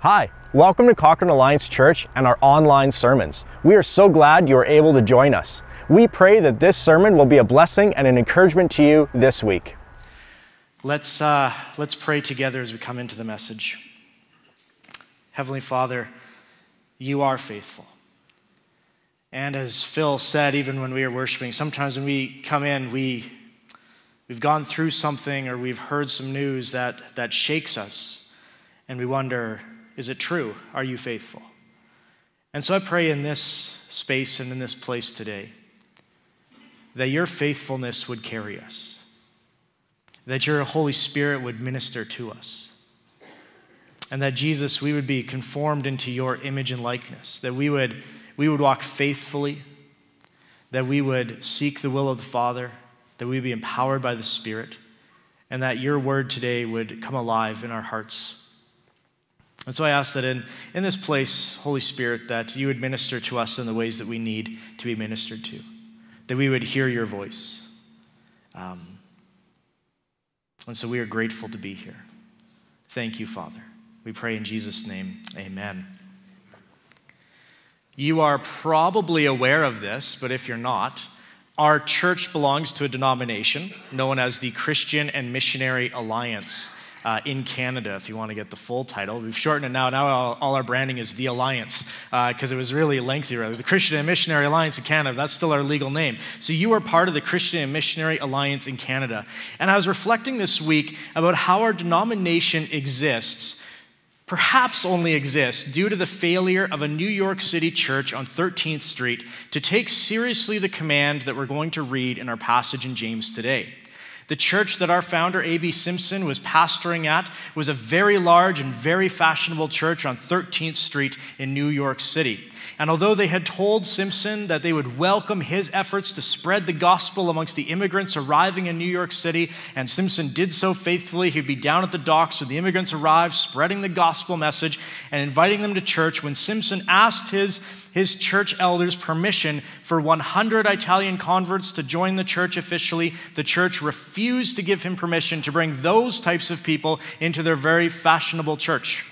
Hi, welcome to Cochrane Alliance Church and our online sermons. We are so glad you are able to join us. We pray that this sermon will be a blessing and an encouragement to you this week. Let's pray together as we come into the message. Heavenly Father, you are faithful. And as Phil said, even when we are worshiping, sometimes when we come in, we've gone through something or we've heard some news that shakes us. And we wonder, is it true? Are you faithful? And so I pray in this space and in this place today that your faithfulness would carry us, that your Holy Spirit would minister to us, and that Jesus, we would be conformed into your image and likeness, that we would walk faithfully, that we would seek the will of the Father, that we would be empowered by the Spirit, and that your word today would come alive in our hearts. And so I ask that in this place, Holy Spirit, that you would minister to us in the ways that we need to be ministered to, that we would hear your voice. And so we are grateful to be here. Thank you, Father. We pray in Jesus' name, amen. You are probably aware of this, but if you're not, our church belongs to a denomination known as the Christian and Missionary Alliance in Canada, if you want to get the full title. We've shortened it now. Now all our branding is The Alliance because it was really lengthy. Right? The Christian and Missionary Alliance in Canada, that's still our legal name. So you are part of the Christian and Missionary Alliance in Canada. And I was reflecting this week about how our denomination exists, perhaps only exists, due to the failure of a New York City church on 13th Street to take seriously the command that we're going to read in our passage in James today. The church that our founder, A.B. Simpson, was pastoring at was a very large and very fashionable church on 13th Street in New York City. And although they had told Simpson that they would welcome his efforts to spread the gospel amongst the immigrants arriving in New York City, and Simpson did so faithfully, he'd be down at the docks when the immigrants arrived, spreading the gospel message and inviting them to church. When Simpson asked his church elders permission for 100 Italian converts to join the church officially, the church refused to give him permission to bring those types of people into their very fashionable church.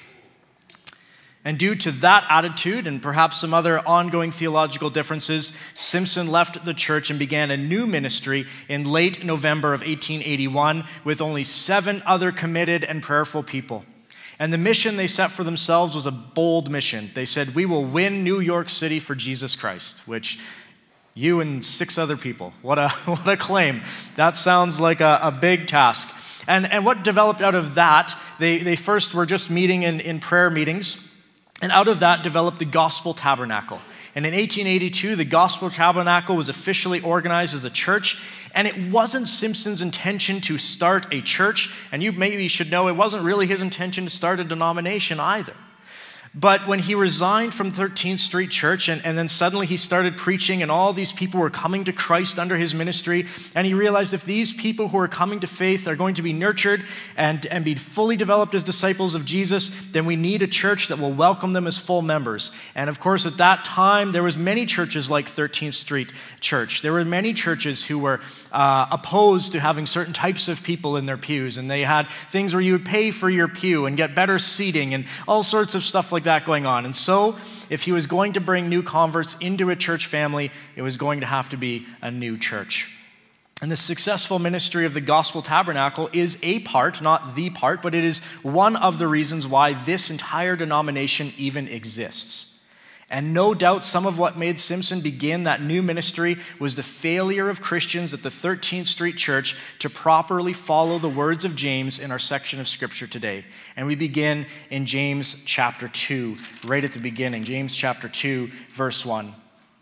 And due to that attitude and perhaps some other ongoing theological differences, Simpson left the church and began a new ministry in late November of 1881 with only 7 other committed and prayerful people. And the mission they set for themselves was a bold mission. They said, we will win New York City for Jesus Christ, which you and 6 other people, what a claim. That sounds like a big task. And what developed out of that, they first were just meeting in prayer meetings, and out of that developed the Gospel Tabernacle. And in 1882, the Gospel Tabernacle was officially organized as a church, and it wasn't Simpson's intention to start a church, and you maybe should know it wasn't really his intention to start a denomination either. But when he resigned from 13th Street Church and then suddenly he started preaching and all these people were coming to Christ under his ministry, and he realized if these people who are coming to faith are going to be nurtured and be fully developed as disciples of Jesus, then we need a church that will welcome them as full members. And of course at that time there was many churches like 13th Street Church. There were many churches who were opposed to having certain types of people in their pews, and they had things where you would pay for your pew and get better seating and all sorts of stuff like that going on. And so if he was going to bring new converts into a church family, it was going to have to be a new church. And the successful ministry of the Gospel Tabernacle is a part, not the part, but it is one of the reasons why this entire denomination even exists. And no doubt some of what made Simpson begin that new ministry was the failure of Christians at the 13th Street Church to properly follow the words of James in our section of Scripture today. And we begin in James chapter 2, right at the beginning. James chapter 2, verse 1.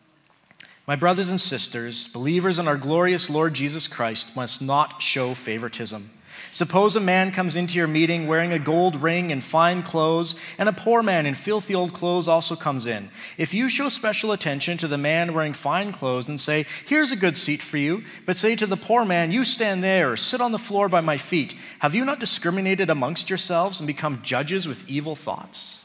My brothers and sisters, believers in our glorious Lord Jesus Christ, must not show favoritism. Suppose a man comes into your meeting wearing a gold ring and fine clothes, and a poor man in filthy old clothes also comes in. If you show special attention to the man wearing fine clothes and say, here's a good seat for you, but say to the poor man, you stand there or sit on the floor by my feet, have you not discriminated amongst yourselves and become judges with evil thoughts?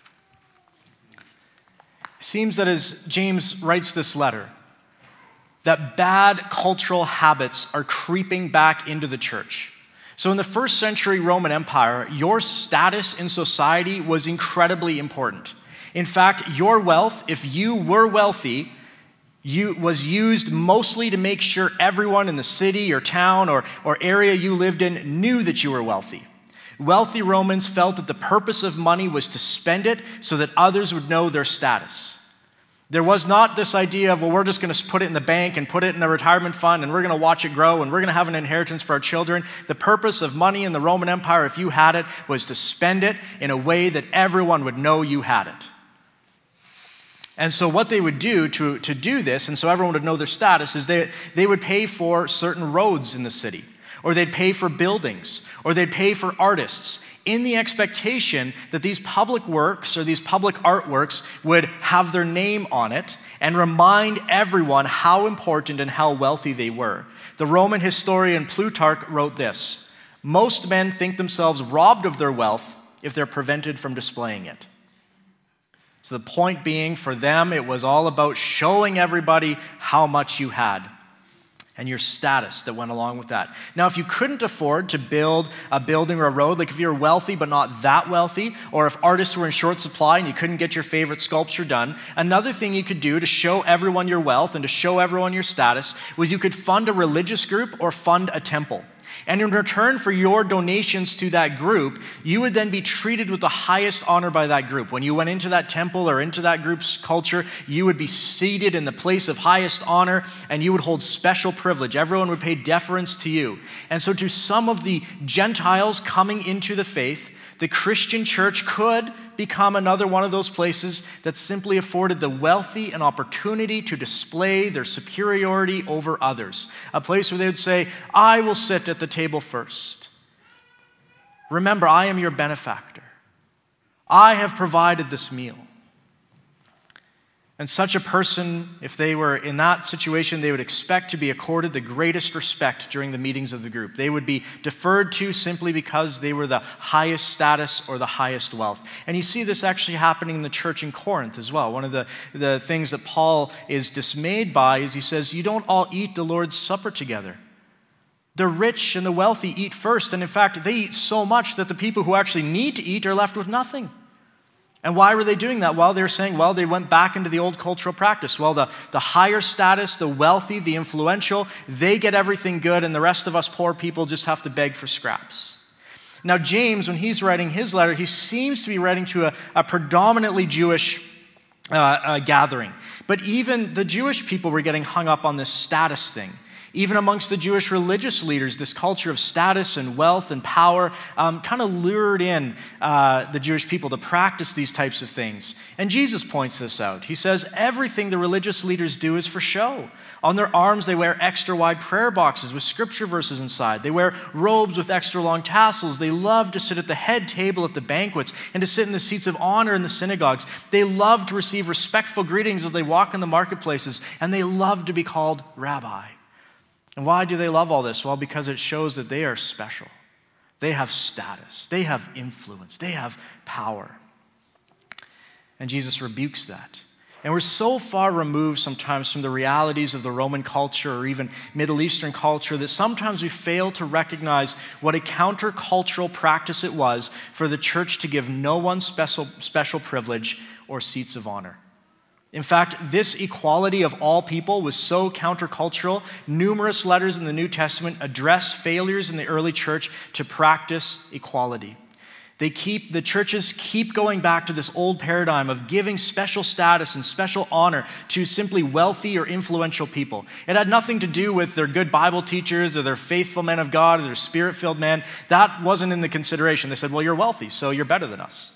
It seems that as James writes this letter, that bad cultural habits are creeping back into the church. So in the first century Roman Empire, your status in society was incredibly important. In fact, your wealth, if you were wealthy, was used mostly to make sure everyone in the city or town or area you lived in knew that you were wealthy. Wealthy Romans felt that the purpose of money was to spend it so that others would know their status. There was not this idea of, well, we're just going to put it in the bank and put it in a retirement fund and we're going to watch it grow and we're going to have an inheritance for our children. The purpose of money in the Roman Empire, if you had it, was to spend it in a way that everyone would know you had it. And so what they would do to do this, and so everyone would know their status, is they would pay for certain roads in the city, or they'd pay for buildings, or they'd pay for artists, in the expectation that these public works or these public artworks would have their name on it and remind everyone how important and how wealthy they were. The Roman historian Plutarch wrote this: "Most men think themselves robbed of their wealth if they're prevented from displaying it." So the point being, for them, it was all about showing everybody how much you had and your status that went along with that. Now, if you couldn't afford to build a building or a road, like if you were wealthy but not that wealthy, or if artists were in short supply and you couldn't get your favorite sculpture done, another thing you could do to show everyone your wealth and to show everyone your status was you could fund a religious group or fund a temple. And in return for your donations to that group, you would then be treated with the highest honor by that group. When you went into that temple or into that group's culture, you would be seated in the place of highest honor and you would hold special privilege. Everyone would pay deference to you. And so to some of the Gentiles coming into the faith, the Christian church could become another one of those places that simply afforded the wealthy an opportunity to display their superiority over others. A place where they would say, "I will sit at the table first. Remember, I am your benefactor. I have provided this meal." And such a person, if they were in that situation, they would expect to be accorded the greatest respect during the meetings of the group. They would be deferred to simply because they were the highest status or the highest wealth. And you see this actually happening in the church in Corinth as well. One of the things that Paul is dismayed by is he says, you don't all eat the Lord's Supper together. The rich and the wealthy eat first, and in fact, they eat so much that the people who actually need to eat are left with nothing. And why were they doing that? Well, they were saying, they went back into the old cultural practice. Well, the higher status, the wealthy, the influential, they get everything good, and the rest of us poor people just have to beg for scraps. Now, James, when he's writing his letter, he seems to be writing to a predominantly Jewish gathering. But even the Jewish people were getting hung up on this status thing. Even amongst the Jewish religious leaders, this culture of status and wealth and power kind of lured in the Jewish people to practice these types of things. And Jesus points this out. He says, everything the religious leaders do is for show. On their arms, they wear extra wide prayer boxes with scripture verses inside. They wear robes with extra long tassels. They love to sit at the head table at the banquets and to sit in the seats of honor in the synagogues. They love to receive respectful greetings as they walk in the marketplaces, and they love to be called rabbi. And why do they love all this? Well, because it shows that they are special. They have status. They have influence. They have power. And Jesus rebukes that. And we're so far removed sometimes from the realities of the Roman culture or even Middle Eastern culture that sometimes we fail to recognize what a countercultural practice it was for the church to give no one special privilege or seats of honor. In fact, this equality of all people was so countercultural, numerous letters in the New Testament address failures in the early church to practice equality. The churches keep going back to this old paradigm of giving special status and special honor to simply wealthy or influential people. It had nothing to do with their good Bible teachers or their faithful men of God or their spirit-filled men. That wasn't in the consideration. They said, well, you're wealthy, so you're better than us.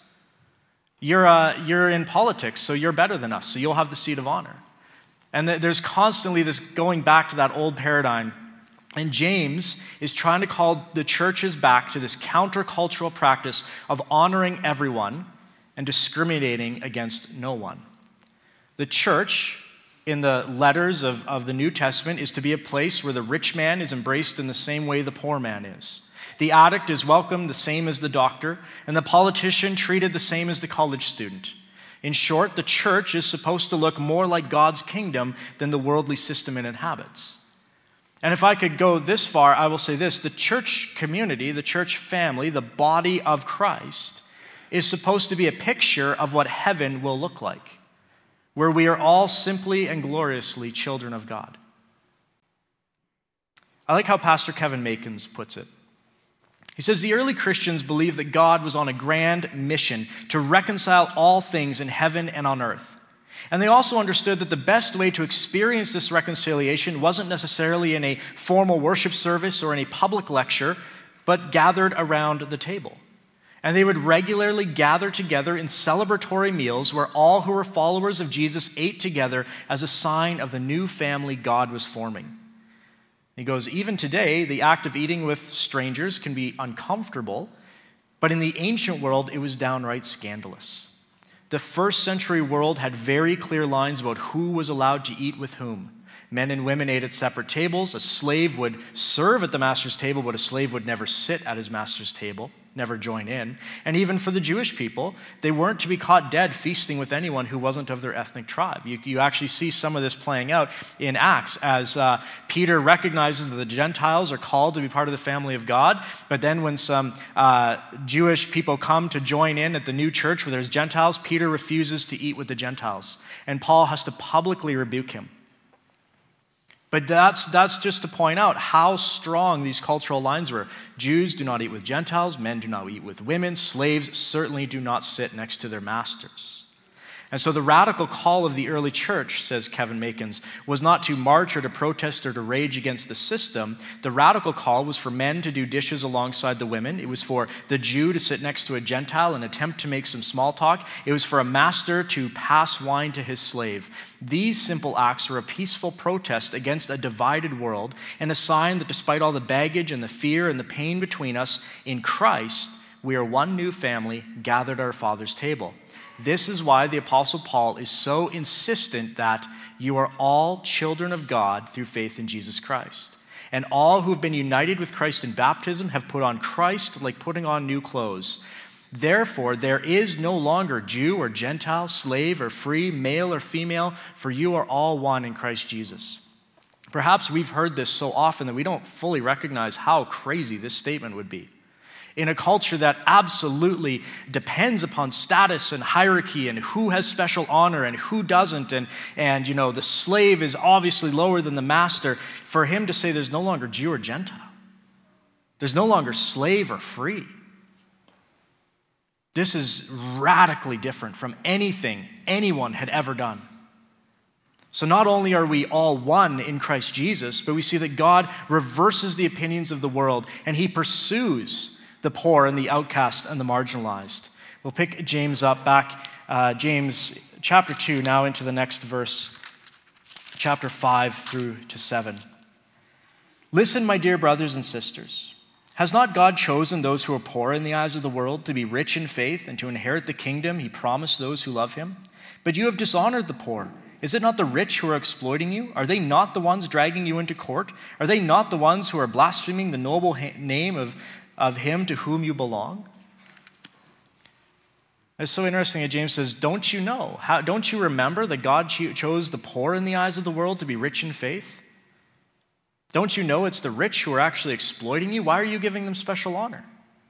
You're in politics, so you're better than us, so you'll have the seat of honor. And there's constantly this going back to that old paradigm. And James is trying to call the churches back to this countercultural practice of honoring everyone and discriminating against no one. The church, in the letters of the New Testament, is to be a place where the rich man is embraced in the same way the poor man is. The addict is welcomed the same as the doctor, and the politician treated the same as the college student. In short, the church is supposed to look more like God's kingdom than the worldly system it inhabits. And if I could go this far, I will say this: the church community, the church family, the body of Christ is supposed to be a picture of what heaven will look like, where we are all simply and gloriously children of God. I like how Pastor Kevin Makins puts it. He says, the early Christians believed that God was on a grand mission to reconcile all things in heaven and on earth. And they also understood that the best way to experience this reconciliation wasn't necessarily in a formal worship service or in a public lecture, but gathered around the table. And they would regularly gather together in celebratory meals where all who were followers of Jesus ate together as a sign of the new family God was forming. He goes, even today, the act of eating with strangers can be uncomfortable, but in the ancient world, it was downright scandalous. The first century world had very clear lines about who was allowed to eat with whom. Men and women ate at separate tables. A slave would serve at the master's table, but a slave would never sit at his master's table, never join in. And even for the Jewish people, they weren't to be caught dead feasting with anyone who wasn't of their ethnic tribe. You actually see some of this playing out in Acts as Peter recognizes that the Gentiles are called to be part of the family of God, but then when some Jewish people come to join in at the new church where there's Gentiles, Peter refuses to eat with the Gentiles, and Paul has to publicly rebuke him. But that's just to point out how strong these cultural lines were. Jews do not eat with Gentiles, men do not eat with women, slaves certainly do not sit next to their masters. And so the radical call of the early church, says Kevin Makins, was not to march or to protest or to rage against the system. The radical call was for men to do dishes alongside the women. It was for the Jew to sit next to a Gentile and attempt to make some small talk. It was for a master to pass wine to his slave. These simple acts are a peaceful protest against a divided world and a sign that despite all the baggage and the fear and the pain between us, in Christ, we are one new family gathered at our Father's table. This is why the Apostle Paul is so insistent that you are all children of God through faith in Jesus Christ. And all who have been united with Christ in baptism have put on Christ like putting on new clothes. Therefore, there is no longer Jew or Gentile, slave or free, male or female, for you are all one in Christ Jesus. Perhaps we've heard this so often that we don't fully recognize how crazy this statement would be. In a culture that absolutely depends upon status and hierarchy and who has special honor and who doesn't, and you know, the slave is obviously lower than the master, for him to say there's no longer Jew or Gentile, there's no longer slave or free. This is radically different from anything anyone had ever done. So not only are we all one in Christ Jesus, but we see that God reverses the opinions of the world and he pursues the poor and the outcast and the marginalized. We'll pick James up back, James chapter 2, now into the next verse, chapter 5 through to 7. Listen, my dear brothers and sisters. Has not God chosen those who are poor in the eyes of the world to be rich in faith and to inherit the kingdom he promised those who love him? But you have dishonored the poor. Is it not the rich who are exploiting you? Are they not the ones dragging you into court? Are they not the ones who are blaspheming the noble name of him to whom you belong? It's so interesting that James says, don't you know? Don't you remember that God chose the poor in the eyes of the world to be rich in faith? Don't you know it's the rich who are actually exploiting you? Why are you giving them special honor?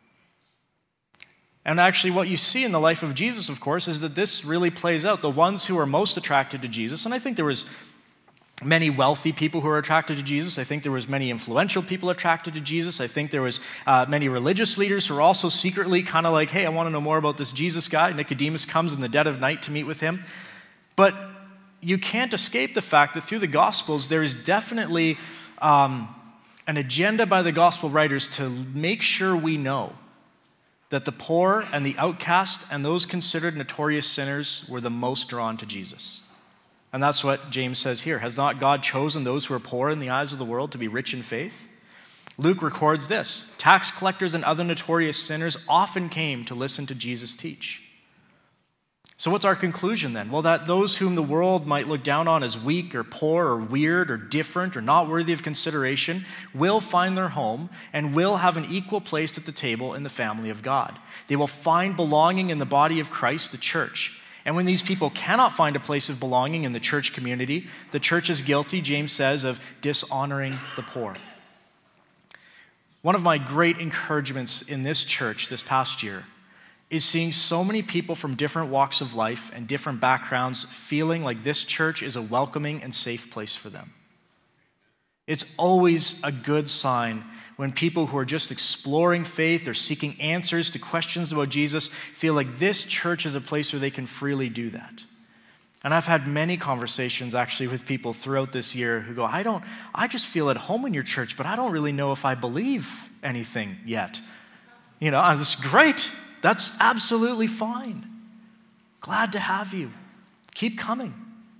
And actually what you see in the life of Jesus, of course, is that this really plays out. The ones who are most attracted to Jesus, and I think there was many wealthy people who were attracted to Jesus. I think there was many influential people attracted to Jesus. I think there was many religious leaders who were also secretly kind of like, hey, I want to know more about this Jesus guy. Nicodemus comes in the dead of night to meet with him. But you can't escape the fact that through the Gospels, there is definitely an agenda by the Gospel writers to make sure we know that the poor and the outcast and those considered notorious sinners were the most drawn to Jesus. And that's what James says here. Has not God chosen those who are poor in the eyes of the world to be rich in faith? Luke records this. Tax collectors and other notorious sinners often came to listen to Jesus teach. So what's our conclusion then? Well, that those whom the world might look down on as weak or poor or weird or different or not worthy of consideration will find their home and will have an equal place at the table in the family of God. They will find belonging in the body of Christ, the church. And when these people cannot find a place of belonging in the church community, the church is guilty, James says, of dishonoring the poor. One of my great encouragements in this church this past year is seeing so many people from different walks of life and different backgrounds feeling like this church is a welcoming and safe place for them. It's always a good sign when people who are just exploring faith or seeking answers to questions about Jesus feel like this church is a place where they can freely do that. And I've had many conversations actually with people throughout this year who go, I just feel at home in your church, but I don't really know if I believe anything yet. That's great. That's absolutely fine. Glad to have you. Keep coming.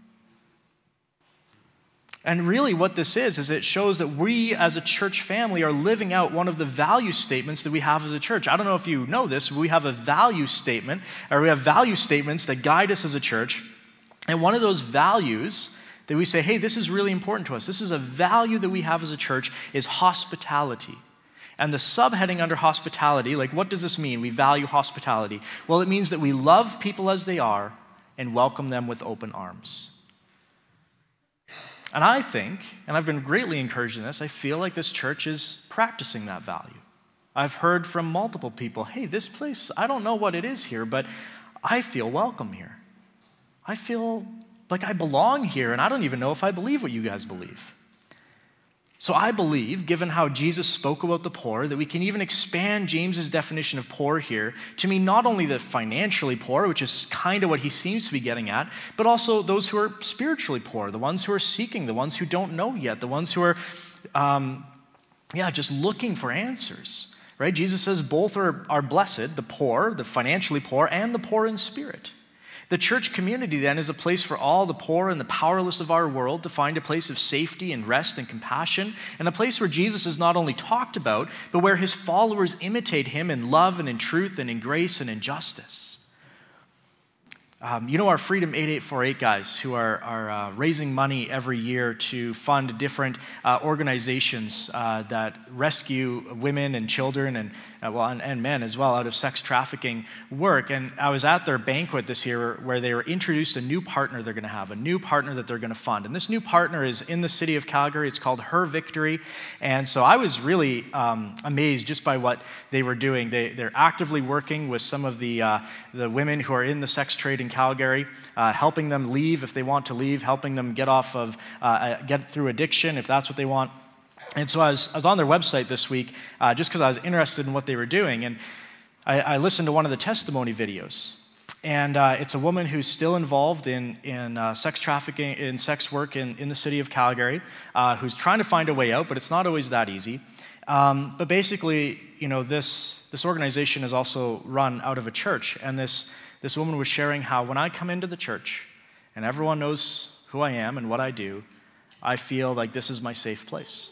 And really what this is it shows that we as a church family are living out one of the value statements that we have as a church. I don't know if you know this, but we have a value statement, or we have value statements that guide us as a church. And one of those values that we say, hey, this is really important to us, this is a value that we have as a church, is hospitality. And the subheading under hospitality, like what does this mean? We value hospitality. Well, it means that we love people as they are and welcome them with open arms. And I think, and I've been greatly encouraged in this, I feel like this church is practicing that value. I've heard from multiple people, hey, this place, I don't know what it is here, but I feel welcome here. I feel like I belong here, and I don't even know if I believe what you guys believe. So I believe, given how Jesus spoke about the poor, that we can even expand James's definition of poor here to mean not only the financially poor, which is kind of what he seems to be getting at, but also those who are spiritually poor, the ones who are seeking, the ones who don't know yet, the ones who are, just looking for answers, right? Jesus says both are blessed, the poor, the financially poor, and the poor in spirit. The church community then is a place for all the poor and the powerless of our world to find a place of safety and rest and compassion, and a place where Jesus is not only talked about, but where his followers imitate him in love and in truth and in grace and in justice. Our Freedom 8848 guys who are raising money every year to fund different organizations that rescue women and children and men as well out of sex trafficking work. And I was at their banquet this year where they were introduced a new partner they're going to have, a new partner that they're going to fund. And this new partner is in the city of Calgary. It's called Her Victory. And so I was really amazed just by what they were doing. They're actively working with some of the women who are in the sex trade in Calgary, helping them leave if they want to leave, helping them get through addiction if that's what they want. And so I was on their website this week just because I was interested in what they were doing, and I listened to one of the testimony videos. And it's a woman who's still involved in sex trafficking, in sex work in the city of Calgary, who's trying to find a way out, but it's not always that easy. But basically, this organization is also run out of a church, and this woman was sharing how when I come into the church and everyone knows who I am and what I do, I feel like this is my safe place.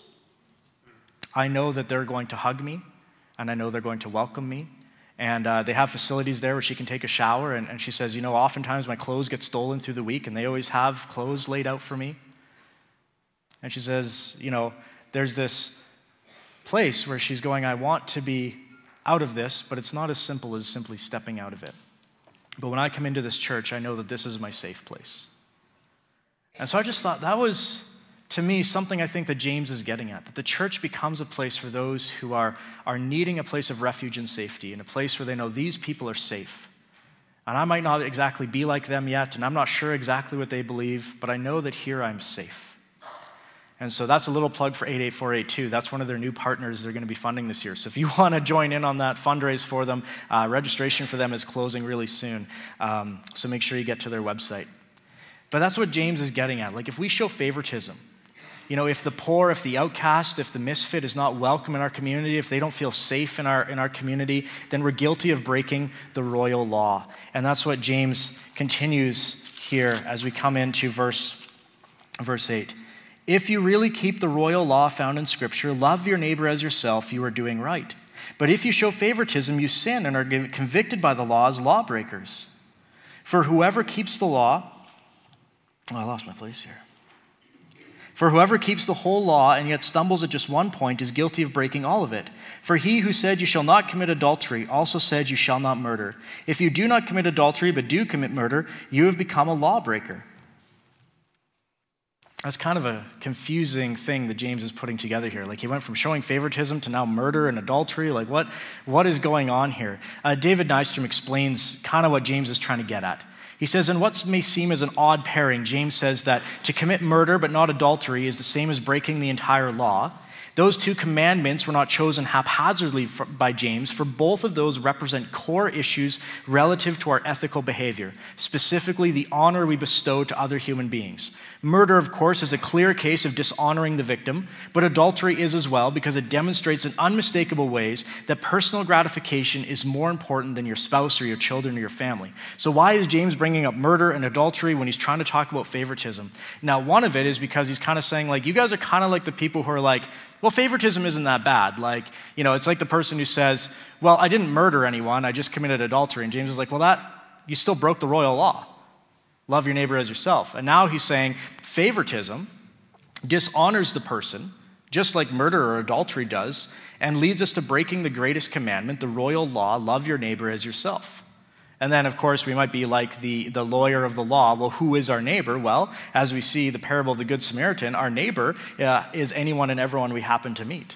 I know that they're going to hug me, and I know they're going to welcome me, and they have facilities there where she can take a shower, and she says, oftentimes my clothes get stolen through the week, and they always have clothes laid out for me. And she says, there's this place where she's going, I want to be out of this, but it's not as simple as simply stepping out of it. But when I come into this church, I know that this is my safe place. And so I just thought that was, to me, something I think that James is getting at, that the church becomes a place for those who are needing a place of refuge and safety, and a place where they know these people are safe. And I might not exactly be like them yet, and I'm not sure exactly what they believe, but I know that here I'm safe. And so that's a little plug for 8848 too. That's one of their new partners they're going to be funding this year. So if you want to join in on that fundraise for them, registration for them is closing really soon. So make sure you get to their website. But that's what James is getting at. Like if we show favoritism, if the poor, if the outcast, if the misfit is not welcome in our community, if they don't feel safe in our community, then we're guilty of breaking the royal law. And that's what James continues here as we come into verse 8. If you really keep the royal law found in Scripture, love your neighbor as yourself, you are doing right. But if you show favoritism, you sin and are convicted by the law as lawbreakers. For whoever keeps the law, I lost my place here. For whoever keeps the whole law and yet stumbles at just one point is guilty of breaking all of it. For he who said you shall not commit adultery also said you shall not murder. If you do not commit adultery but do commit murder, you have become a lawbreaker. That's kind of a confusing thing that James is putting together here. Like he went from showing favoritism to now murder and adultery. Like what is going on here? David Nystrom explains kind of what James is trying to get at. He says, in what may seem as an odd pairing, James says that to commit murder but not adultery is the same as breaking the entire law. Those two commandments were not chosen haphazardly by James, for both of those represent core issues relative to our ethical behavior, specifically the honor we bestow to other human beings. Murder, of course, is a clear case of dishonoring the victim, but adultery is as well because it demonstrates in unmistakable ways that personal gratification is more important than your spouse or your children or your family. So why is James bringing up murder and adultery when he's trying to talk about favoritism? Now, one of it is because he's kind of saying, like, you guys are kind of like the people who are like, well, favoritism isn't that bad. Like, it's like the person who says, well, I didn't murder anyone, I just committed adultery. And James is like, well, you still broke the royal law. Love your neighbor as yourself. And now he's saying favoritism dishonors the person, just like murder or adultery does, and leads us to breaking the greatest commandment, the royal law, love your neighbor as yourself. And then, of course, we might be like the lawyer of the law. Well, who is our neighbor? Well, as we see the parable of the Good Samaritan, our neighbor is anyone and everyone we happen to meet.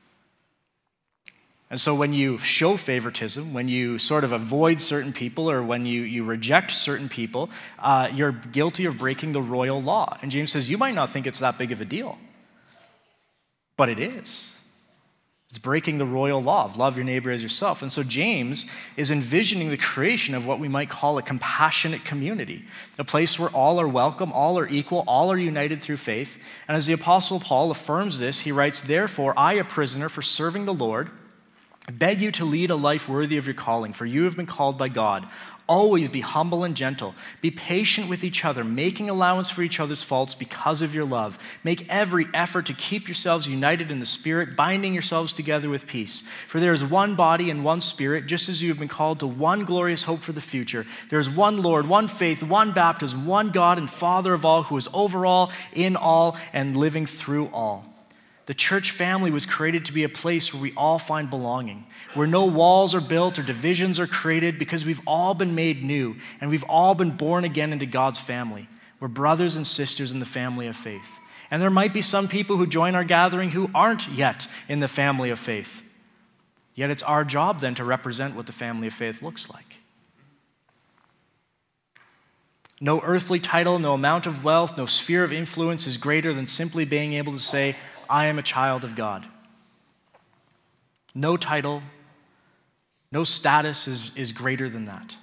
And so when you show favoritism, when you sort of avoid certain people or when you reject certain people, you're guilty of breaking the royal law. And James says, you might not think it's that big of a deal, but it is. It's breaking the royal law of love your neighbor as yourself. And so James is envisioning the creation of what we might call a compassionate community, a place where all are welcome, all are equal, all are united through faith. And as the Apostle Paul affirms this, he writes, therefore, I, a prisoner for serving the Lord, beg you to lead a life worthy of your calling, for you have been called by God. Always be humble and gentle. Be patient with each other, making allowance for each other's faults because of your love. Make every effort to keep yourselves united in the Spirit, binding yourselves together with peace. For there is one body and one Spirit, just as you have been called to one glorious hope for the future. There is one Lord, one faith, one baptism, one God and Father of all, who is over all, in all, and living through all. The church family was created to be a place where we all find belonging, where no walls are built or divisions are created, because we've all been made new and we've all been born again into God's family. We're brothers and sisters in the family of faith. And there might be some people who join our gathering who aren't yet in the family of faith. Yet it's our job then to represent what the family of faith looks like. No earthly title, no amount of wealth, no sphere of influence is greater than simply being able to say, I am a child of God. No title, no status is greater than that.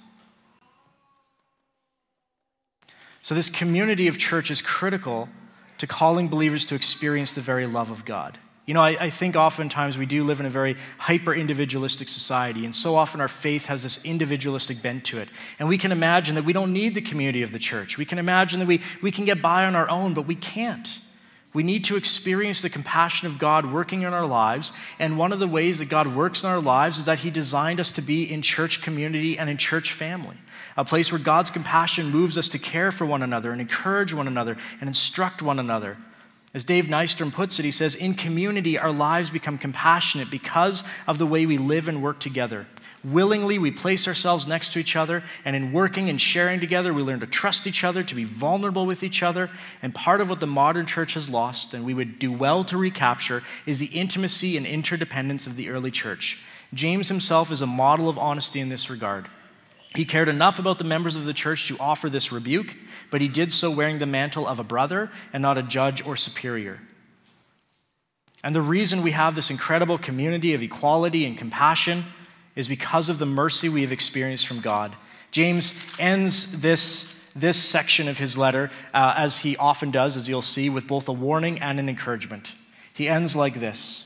So this community of church is critical to calling believers to experience the very love of God. I think oftentimes we do live in a very hyper-individualistic society, and so often our faith has this individualistic bent to it. And we can imagine that we don't need the community of the church. We can imagine that we can get by on our own, but we can't. We need to experience the compassion of God working in our lives, and one of the ways that God works in our lives is that He designed us to be in church community and in church family, a place where God's compassion moves us to care for one another and encourage one another and instruct one another. As Dave Nystrom puts it, he says, in community, our lives become compassionate because of the way we live and work together. Willingly, we place ourselves next to each other, and in working and sharing together, we learn to trust each other, to be vulnerable with each other. And part of what the modern church has lost, and we would do well to recapture, is the intimacy and interdependence of the early church. James himself is a model of honesty in this regard. He cared enough about the members of the church to offer this rebuke, but he did so wearing the mantle of a brother and not a judge or superior. And the reason we have this incredible community of equality and compassion is because of the mercy we have experienced from God. James ends this section of his letter, as he often does, as you'll see, with both a warning and an encouragement. He ends like this: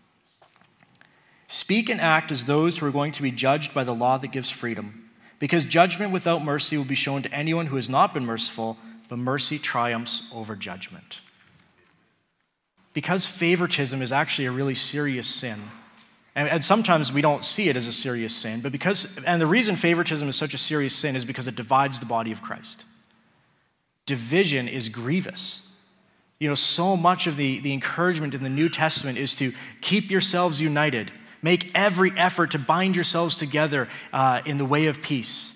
speak and act as those who are going to be judged by the law that gives freedom, because judgment without mercy will be shown to anyone who has not been merciful, but mercy triumphs over judgment. Because favoritism is actually a really serious sin, and sometimes we don't see it as a serious sin, and the reason favoritism is such a serious sin is because it divides the body of Christ. Division is grievous. So much of the encouragement in the New Testament is to keep yourselves united. Make every effort to bind yourselves together in the way of peace.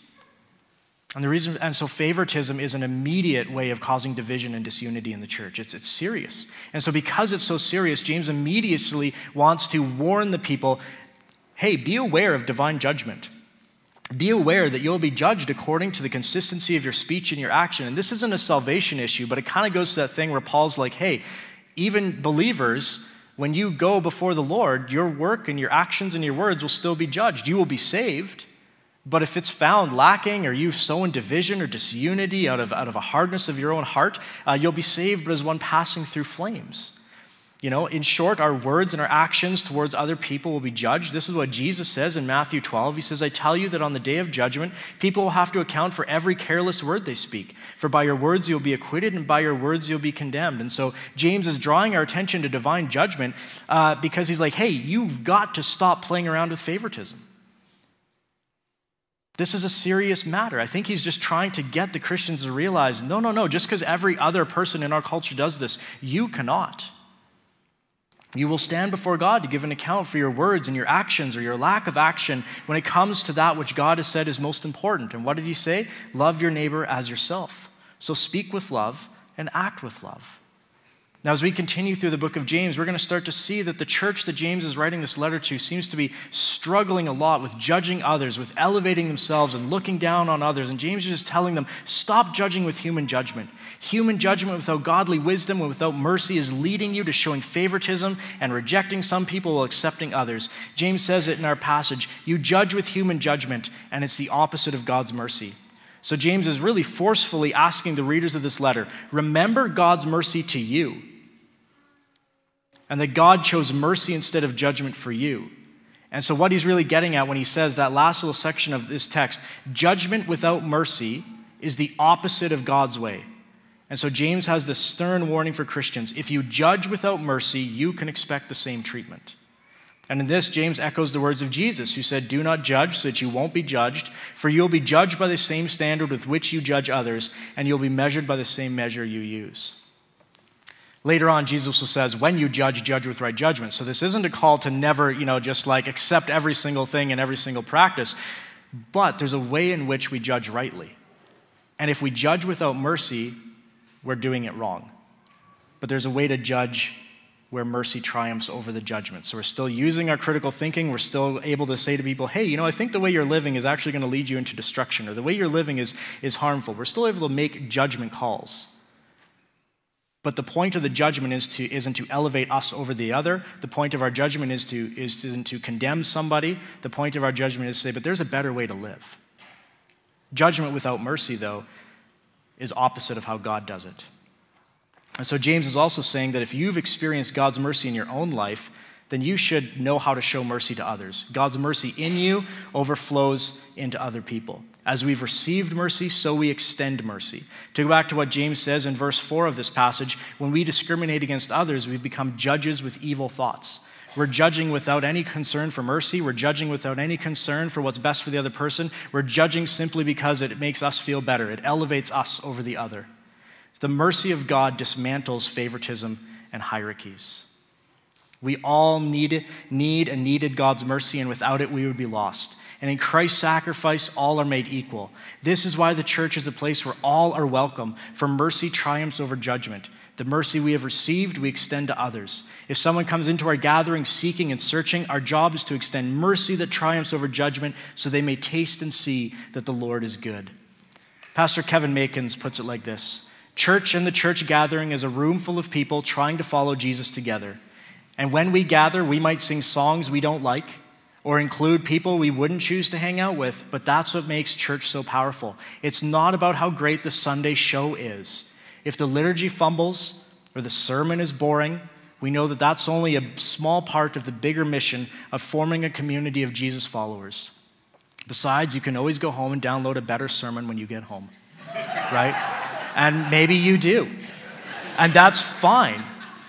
And so favoritism is an immediate way of causing division and disunity in the church. It's serious. And so because it's so serious, James immediately wants to warn the people, hey, be aware of divine judgment. Be aware that you'll be judged according to the consistency of your speech and your action. And this isn't a salvation issue, but it kind of goes to that thing where Paul's like, hey, even believers, when you go before the Lord, your work and your actions and your words will still be judged. You will be saved, but if it's found lacking or you've sown division or disunity out of a hardness of your own heart, you'll be saved, but as one passing through flames. In short, our words and our actions towards other people will be judged. This is what Jesus says in Matthew 12. He says, I tell you that on the day of judgment, people will have to account for every careless word they speak. For by your words you'll be acquitted, and by your words you'll be condemned. And so James is drawing our attention to divine judgment because he's like, hey, you've got to stop playing around with favoritism. This is a serious matter. I think he's just trying to get the Christians to realize, no, just because every other person in our culture does this, you cannot. You will stand before God to give an account for your words and your actions or your lack of action when it comes to that which God has said is most important. And what did he say? Love your neighbor as yourself. So speak with love and act with love. Now, as we continue through the book of James, we're going to start to see that the church that James is writing this letter to seems to be struggling a lot with judging others, with elevating themselves and looking down on others. And James is just telling them, stop judging with human judgment. Human judgment without godly wisdom and without mercy is leading you to showing favoritism and rejecting some people while accepting others. James says it in our passage, you judge with human judgment, and it's the opposite of God's mercy. So James is really forcefully asking the readers of this letter, remember God's mercy to you, and that God chose mercy instead of judgment for you. And so what he's really getting at when he says that last little section of this text, judgment without mercy is the opposite of God's way. And so James has this stern warning for Christians. If you judge without mercy, you can expect the same treatment. And in this, James echoes the words of Jesus, who said, do not judge so that you won't be judged, for you'll be judged by the same standard with which you judge others, and you'll be measured by the same measure you use. Later on, Jesus also says, when you judge, judge with right judgment. So this isn't a call to never, just like accept every single thing and every single practice, but there's a way in which we judge rightly. And if we judge without mercy, we're doing it wrong. But there's a way to judge where mercy triumphs over the judgment. So we're still using our critical thinking. We're still able to say to people, hey, I think the way you're living is actually going to lead you into destruction, or the way you're living is harmful. We're still able to make judgment calls. But the point of the judgment isn't to elevate us over the other. The point of our judgment isn't to condemn somebody. The point of our judgment is to say, but there's a better way to live. Judgment without mercy, though, is opposite of how God does it. And so James is also saying that if you've experienced God's mercy in your own life, then you should know how to show mercy to others. God's mercy in you overflows into other people. As we've received mercy, so we extend mercy. To go back to what James says in verse 4 of this passage, when we discriminate against others, we've become judges with evil thoughts. We're judging without any concern for mercy. We're judging without any concern for what's best for the other person. We're judging simply because it makes us feel better. It elevates us over the other. The mercy of God dismantles favoritism and hierarchies. We all need and needed God's mercy, and without it, we would be lost. And in Christ's sacrifice, all are made equal. This is why the church is a place where all are welcome, for mercy triumphs over judgment. The mercy we have received, we extend to others. If someone comes into our gathering seeking and searching, our job is to extend mercy that triumphs over judgment so they may taste and see that the Lord is good. Pastor Kevin Makins puts it like this: church and the church gathering is a room full of people trying to follow Jesus together. And when we gather, we might sing songs we don't like or include people we wouldn't choose to hang out with, but that's what makes church so powerful. It's not about how great the Sunday show is. If the liturgy fumbles or the sermon is boring, we know that that's only a small part of the bigger mission of forming a community of Jesus followers. Besides, you can always go home and download a better sermon when you get home, right? And maybe you do. And that's fine.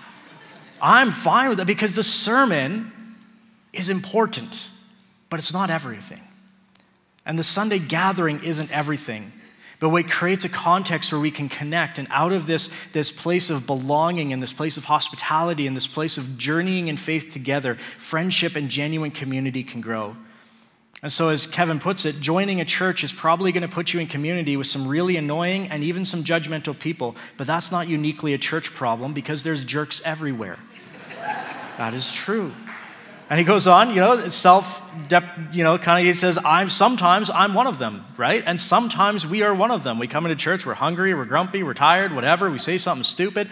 I'm fine with that because the sermon is important, but it's not everything. And the Sunday gathering isn't everything. But what creates a context where we can connect, and out of this place of belonging and this place of hospitality and this place of journeying in faith together, friendship and genuine community can grow. And so as Kevin puts it, joining a church is probably going to put you in community with some really annoying and even some judgmental people, but that's not uniquely a church problem because there's jerks everywhere. That is true. And he goes on, he says, sometimes I'm one of them, right? And sometimes we are one of them. We come into church, we're hungry, we're grumpy, we're tired, whatever. We say something stupid.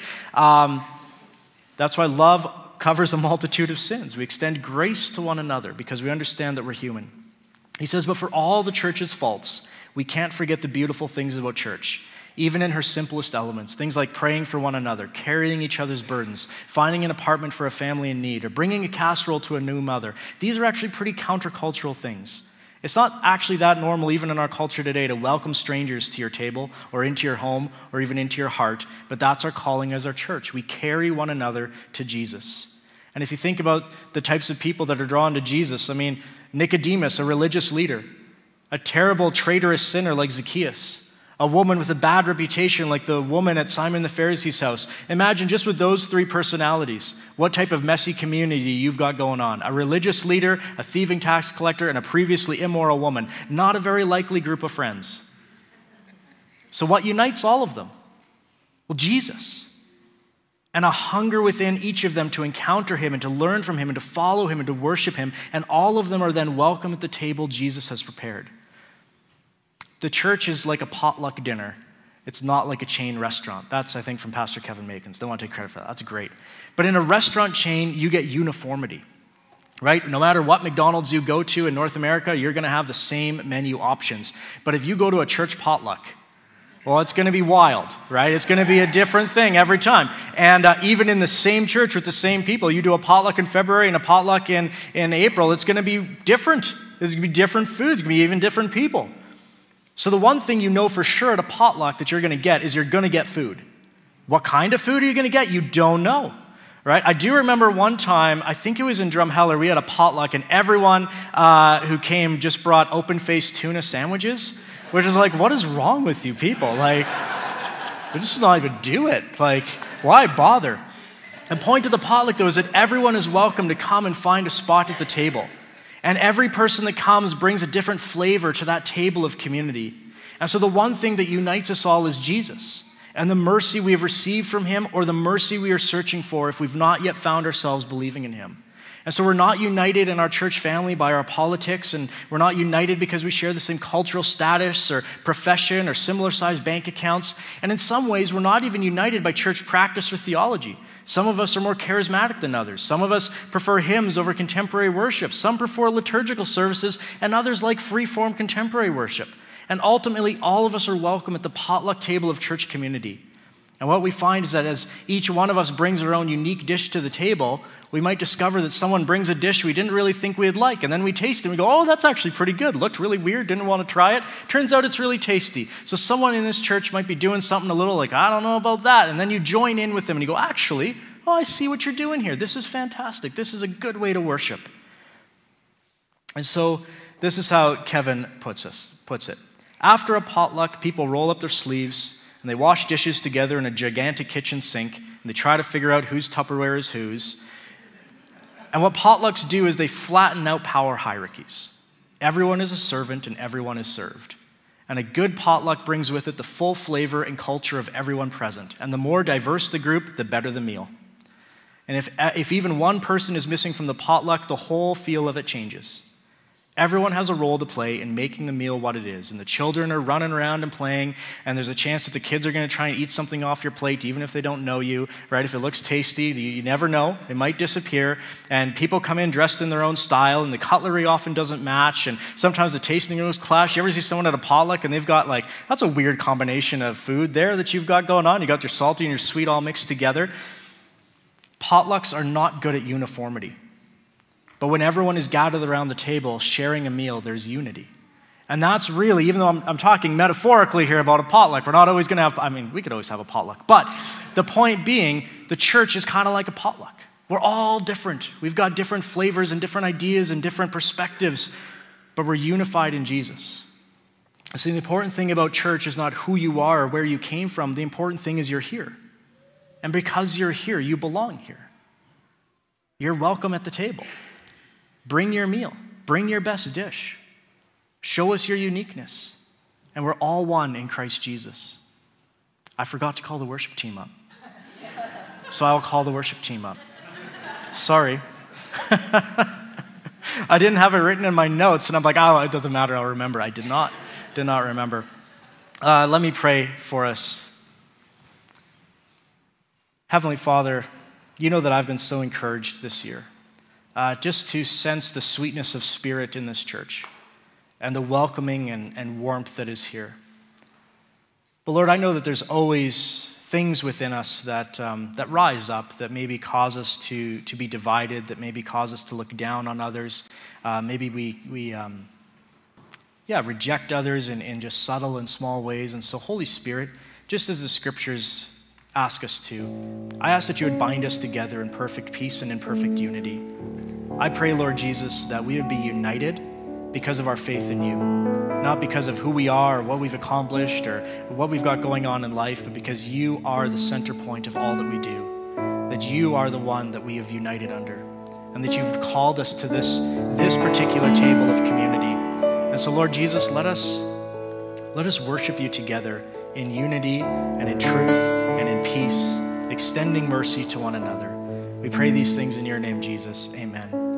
That's why love covers a multitude of sins. We extend grace to one another because we understand that we're human. He says, but for all the church's faults, we can't forget the beautiful things about church. Even in her simplest elements, things like praying for one another, carrying each other's burdens, finding an apartment for a family in need, or bringing a casserole to a new mother. These are actually pretty countercultural things. It's not actually that normal, even in our culture today, to welcome strangers to your table or into your home or even into your heart, but that's our calling as our church. We carry one another to Jesus. And if you think about the types of people that are drawn to Jesus, Nicodemus, a religious leader, a terrible, traitorous sinner like Zacchaeus, a woman with a bad reputation like the woman at Simon the Pharisee's house. Imagine just with those three personalities, what type of messy community you've got going on. A religious leader, a thieving tax collector, and a previously immoral woman. Not a very likely group of friends. So what unites all of them? Well, Jesus. And a hunger within each of them to encounter him and to learn from him and to follow him and to worship him. And all of them are then welcome at the table Jesus has prepared. The church is like a potluck dinner. It's not like a chain restaurant. That's, I think, from Pastor Kevin Makins. Don't want to take credit for that. That's great. But in a restaurant chain, you get uniformity, right? No matter what McDonald's you go to in North America, you're going to have the same menu options. But if you go to a church potluck, well, it's going to be wild, right? It's going to be a different thing every time. And even in the same church with the same people, you do a potluck in February and a potluck in April, it's going to be different. There's going to be different foods. It's going to be even different people. So the one thing you know for sure at a potluck that you're going to get is you're going to get food. What kind of food are you going to get? You don't know, right? I do remember one time, I think it was in Drumheller, we had a potluck and everyone who came just brought open-faced tuna sandwiches, which is like, what is wrong with you people? Like, just not even do it. Like, why bother? The point of the potluck, though, is that everyone is welcome to come and find a spot at the table. And every person that comes brings a different flavor to that table of community. And so the one thing that unites us all is Jesus and the mercy we have received from him or the mercy we are searching for if we've not yet found ourselves believing in him. And so we're not united in our church family by our politics, and we're not united because we share the same cultural status or profession or similar sized bank accounts. And in some ways, we're not even united by church practice or theology. Some of us are more charismatic than others. Some of us prefer hymns over contemporary worship. Some prefer liturgical services, and others like free-form contemporary worship. And ultimately, all of us are welcome at the potluck table of church community. And what we find is that as each one of us brings our own unique dish to the table, we might discover that someone brings a dish we didn't really think we'd like, and then we taste it and we go, oh, that's actually pretty good. Looked really weird, didn't want to try it. Turns out it's really tasty. So someone in this church might be doing something a little like, I don't know about that, and then you join in with them and you go, actually, oh, I see what you're doing here. This is fantastic. This is a good way to worship. And so this is how Kevin puts it. After a potluck, people roll up their sleeves and they wash dishes together in a gigantic kitchen sink, and they try to figure out whose Tupperware is whose. And what potlucks do is they flatten out power hierarchies. Everyone is a servant and everyone is served. And a good potluck brings with it the full flavor and culture of everyone present. And the more diverse the group, the better the meal. And if even one person is missing from the potluck, the whole feel of it changes. Everyone has a role to play in making the meal what it is. And the children are running around and playing, and there's a chance that the kids are going to try and eat something off your plate, even if they don't know you, right? If it looks tasty, you never know. It might disappear. And people come in dressed in their own style, and the cutlery often doesn't match, and sometimes the tasting rooms clash. You ever see someone at a potluck, and they've got that's a weird combination of food there that you've got going on. You got your salty and your sweet all mixed together. Potlucks are not good at uniformity. But when everyone is gathered around the table sharing a meal, there's unity. And that's really, even though I'm talking metaphorically here about a potluck, we're not always going to have, we could always have a potluck. But the point being, the church is kind of like a potluck. We're all different. We've got different flavors and different ideas and different perspectives, but we're unified in Jesus. See, the important thing about church is not who you are or where you came from. The important thing is you're here. And because you're here, you belong here. You're welcome at the table. Bring your meal. Bring your best dish. Show us your uniqueness. And we're all one in Christ Jesus. I forgot to call the worship team up. So I'll call the worship team up. Sorry. I didn't have it written in my notes, and I'm like, oh, it doesn't matter, I'll remember. I did not remember. Let me pray for us. Heavenly Father, you know that I've been so encouraged this year just to sense the sweetness of spirit in this church and the welcoming and warmth that is here. But Lord, I know that there's always things within us that rise up, that maybe cause us to be divided, that maybe cause us to look down on others. Maybe we reject others in just subtle and small ways. And so, Holy Spirit, just as the scriptures ask us to, I ask that you would bind us together in perfect peace and in perfect unity. I pray, Lord Jesus, that we would be united because of our faith in you, not because of who we are or what we've accomplished or what we've got going on in life, but because you are the center point of all that we do, that you are the one that we have united under, and that you've called us to this particular table of community. And so, Lord Jesus, let us worship you together in unity and in truth and in peace, extending mercy to one another. We pray these things in your name, Jesus. Amen.